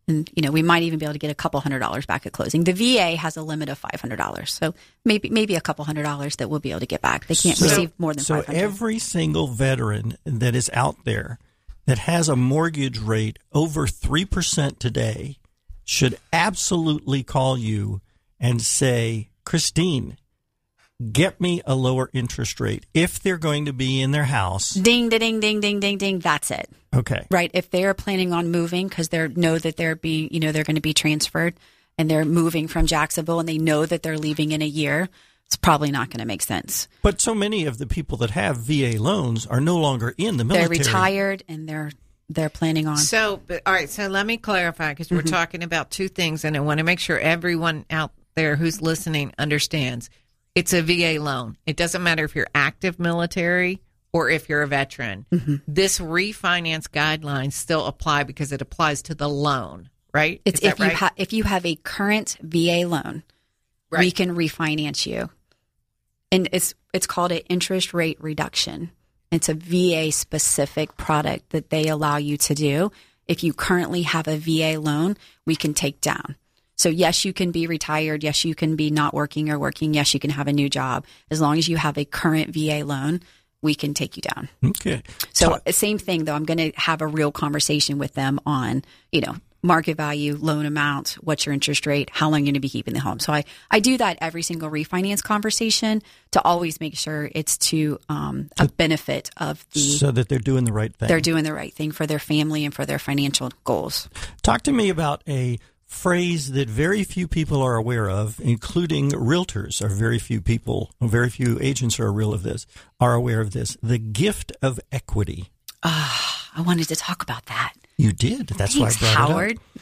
And, you know, we might even be able to get a couple hundred dollars back at closing. The V A has a limit of five hundred dollars. So maybe maybe a couple hundred dollars that we'll be able to get back. They can't so, receive more than so five hundred dollars. So every single veteran that is out there that has a mortgage rate over three percent today should absolutely call you and say, Christine, get me a lower interest rate if they're going to be in their house. Ding, ding, ding, ding, ding, ding. That's it. Okay. Right. If they are planning on moving because they know that they're being, you know, they're going to be transferred and they're moving from Jacksonville and they know that they're leaving in a year, it's probably not going to make sense. But so many of the people that have V A loans are no longer in the military. They're retired and they're they're planning on. So, but, all right. So let me clarify because we're Mm-hmm. talking about two things, and I want to make sure everyone out there who's listening understands. It's a V A loan. It doesn't matter if you're active military or if you're a veteran. Mm-hmm. This refinance guidelines still apply because it applies to the loan, right? It's Is if that you right? ha- if you have a current V A loan, we Right. can refinance you, and it's it's called an interest rate reduction. It's a V A specific product that they allow you to do. If you currently have a V A loan, we can take down. So yes, you can be retired. Yes, you can be not working or working. Yes, you can have a new job. As long as you have a current V A loan, we can take you down. Okay. So Talk- same thing though. I'm going to have a real conversation with them on, you know, market value, loan amount, what's your interest rate, how long you're going to be keeping the home. So I, I do that every single refinance conversation to always make sure it's to um, a benefit of the, so that they're doing the right thing. they're doing the right thing for their family and for their financial goals. Talk to me about a phrase that very few people are aware of, including realtors. Are very few people, very few agents are real of this, are aware of this. The gift of equity. Ah, I wanted to talk about that. You did. That's Thanks, why I brought Howard. it up.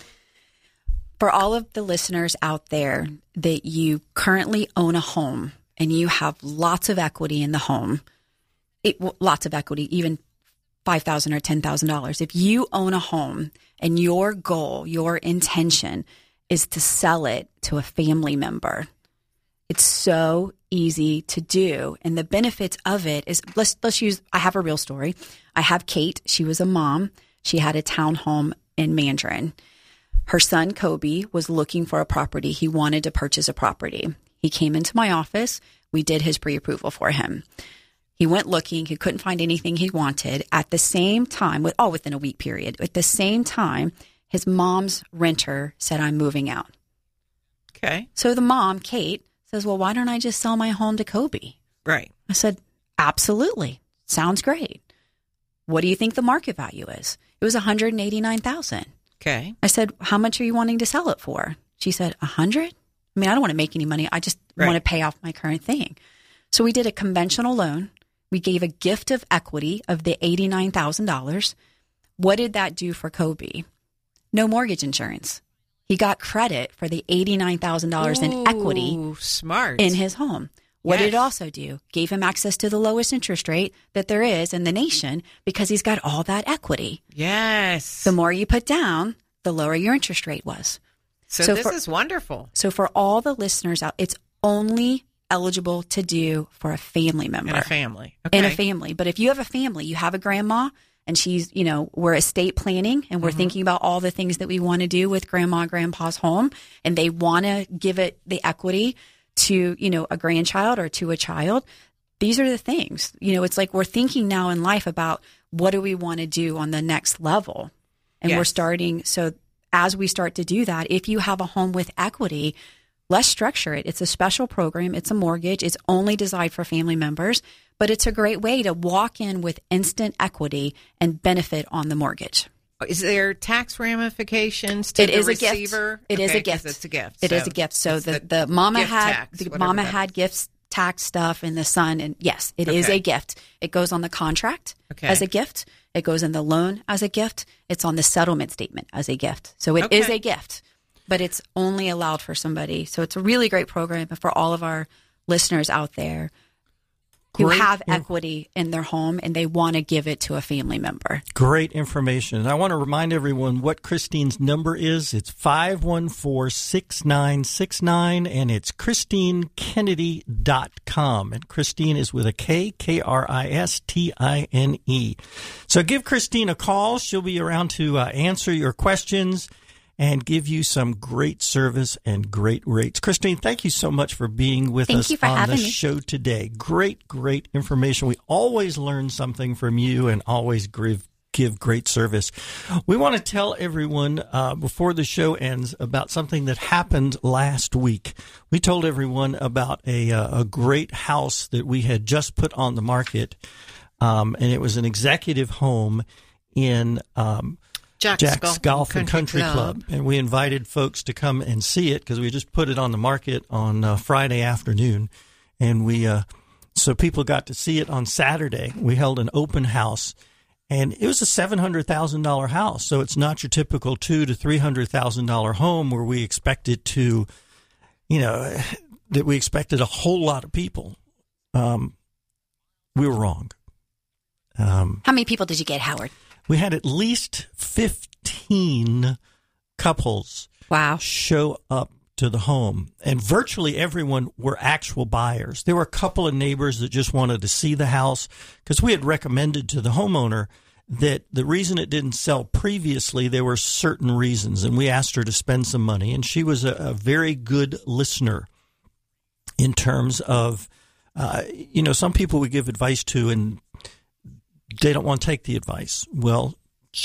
For all of the listeners out there that you currently own a home and you have lots of equity in the home, it, lots of equity, even five thousand dollars or ten thousand dollars. If you own a home and your goal, your intention is to sell it to a family member, it's so easy to do. And the benefits of it is, let's let's use, I have a real story. I have Kate. She was a mom. She had a townhome in Mandarin. Her son, Kobe, was looking for a property. He wanted to purchase a property. He came into my office. We did his pre-approval for him. He went looking. He couldn't find anything he wanted. At the same time, all within a week period, at the same time, his mom's renter said, I'm moving out. Okay. So the mom, Kate, says, well, why don't I just sell my home to Kobe? Right. I said, absolutely. Sounds great. What do you think the market value is? It was one hundred eighty-nine thousand dollars. Okay. I said, how much are you wanting to sell it for? She said, a hundred? I mean, I don't want to make any money. I just Right. want to pay off my current thing. So we did a conventional loan. We gave a gift of equity of the eighty-nine thousand dollars. What did that do for Kobe? No mortgage insurance. He got credit for the eighty-nine thousand dollars in equity Ooh, smart. in his home. What did it Yes. also do? Gave him access to the lowest interest rate that there is in the nation because he's got all that equity. Yes. The more you put down, the lower your interest rate was. so, so this for- is wonderful. So for all the listeners out, it's only eligible to do for a family member. In a family. Okay. In a family. But if you have a family, you have a grandma and she's, you know, we're estate planning and we're Mm-hmm. thinking about all the things that we want to do with grandma and grandpa's home and they want to give it the equity to, you know, a grandchild or to a child. These are the things, you know, it's like we're thinking now in life about what do we want to do on the next level? And Yes. we're starting. So as we start to do that, if you have a home with equity, let's structure it. It's a special program. It's a mortgage. It's only designed for family members, but it's a great way to walk in with instant equity and benefit on the mortgage. Is there tax ramifications to It the is a gift. receiver? It is Okay, a gift. 'cause It's a gift. It is So a gift. So it's the, the mama gift had tax, the whatever mama that had is. gifts tax stuff and the son and yes, it is Okay. a gift. It goes on the contract Okay. as a gift. It goes in the loan as a gift. It's on the settlement statement as a gift. So it is Okay. a gift, but it's only allowed for somebody. So it's a really great program for all of our listeners out there who Great have inf- equity in their home and they want to give it to a family member. Great information. And I want to remind everyone what Christine's number is. It's five one four, six nine six nine, and it's christine kennedy dot com. And Christine is with a K, K R I S T I N E. So give Christine a call. She'll be around to uh, answer your questions. and give you some great service and great rates. Christine, thank you so much for being with thank us you for on having the me. show today. Great, great information. We always learn something from you and always give, give great service. We want to tell everyone uh, before the show ends about something that happened last week. We told everyone about a, uh, a great house that we had just put on the market, um, and it was an executive home in um, Jack's, Jack's Golf, Golf and Country, Country Club. Club. And we invited folks to come and see it because we just put it on the market on uh, Friday afternoon. And we, uh, so people got to see it on Saturday. We held an open house, and it was a seven hundred thousand dollars house. So it's not your typical two to three hundred thousand dollars home where we expected to, you know, that we expected a whole lot of people. Um, we were wrong. Um, How many people did you get, Howard? We had at least fifteen couples wow. show up to the home, and virtually everyone were actual buyers. There were a couple of neighbors that just wanted to see the house because we had recommended to the homeowner that the reason it didn't sell previously, there were certain reasons, and we asked her to spend some money, and she was a, a very good listener in terms of, uh, you know, some people we give advice to and they don't want to take the advice. Well,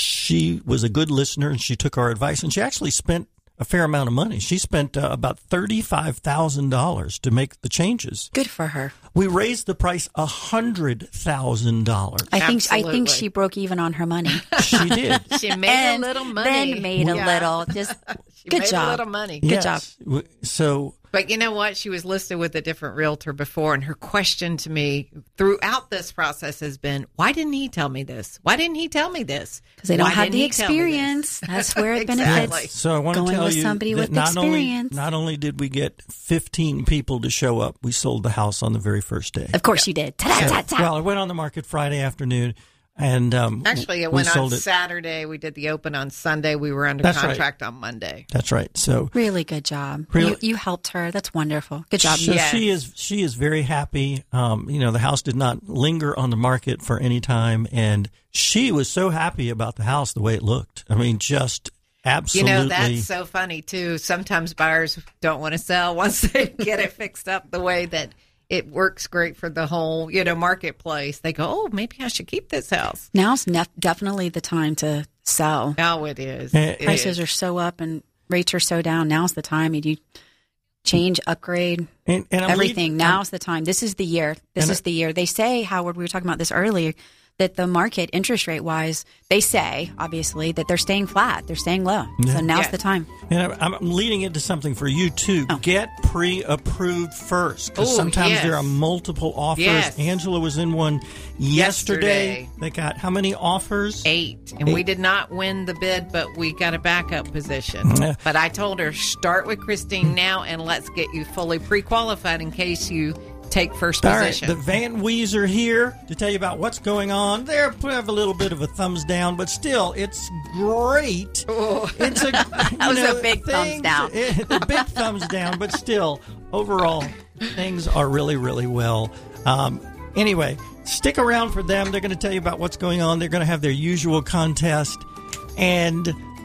she was a good listener, and she took our advice, and she actually spent a fair amount of money. She spent uh, about thirty-five thousand dollars to make the changes. Good for her. We raised the price one hundred thousand dollars. I think Absolutely. I think she broke even on her money. She did. She made and a little money. Then made a Yeah. little. Just She good made job. a little money. Good Yes. job. So, But you know what? She was listed with a different realtor before, and her question to me throughout this process has been, why didn't he tell me this? Why didn't he tell me this? Because they don't Why have didn't the he tell me this?" experience. That's where it Exactly. benefits. so I want to Going tell with you somebody that with not experience. only not only did we get fifteen people to show up, we sold the house on the very first day. Of course you did. Ta-da, ta-ta. Well, it went on the market Friday afternoon, and um, Actually, it we went on sold it. Saturday. We did the open on Sunday. We were under That's right. contract on Monday. That's right. So, Really good job. Really- You, you helped her. That's wonderful. Good job. so Yes. she is she is very happy. Um, you know, the house did not linger on the market for any time, and she was so happy about the house the way it looked. I mean, just absolutely. You know, that's so funny, too. Sometimes buyers don't want to sell once they get it fixed up the way that it works great for the whole, you know, marketplace. They go, oh, maybe I should keep this house. Now's nef- definitely the time to sell. Oh, it is. Eh, It Prices is. are so up and rates are so down. Now's the time. You do change, upgrade, and, and I'm everything. leaving- Now's the time. This is the year. This And is I- the year. They say, Howard, we were talking about this earlier, that the market interest rate wise, they say, obviously, that they're staying flat. They're staying low. Yeah. So now's Yes. the time. And I'm I'm leading into something for you, too. Oh. Get pre-approved first, because Oh, sometimes yes. there are multiple offers. Yes. Angela was in one yesterday. Yesterday. They got how many offers? Eight. And we Eight. did not win the bid, but we got a backup position. Yeah. But I told her, start with Christine now, and let's get you fully pre-qualified in case you take first All right, position. the Van Wees are here to tell you about what's going on. They have a little bit of a thumbs down, but still, it's great. It's a that was a big thumbs down. a big thumbs down, but still, overall, things are really, really well. Um, anyway, stick around for them. They're going to tell you about what's going on. They're going to have their usual contest, and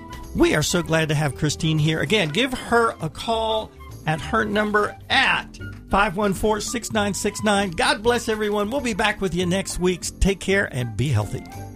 we are so glad to have Christine here. Again, give her a call at her number at five one four, six nine six nine. God bless everyone. We'll be back with you next week. Take care and be healthy.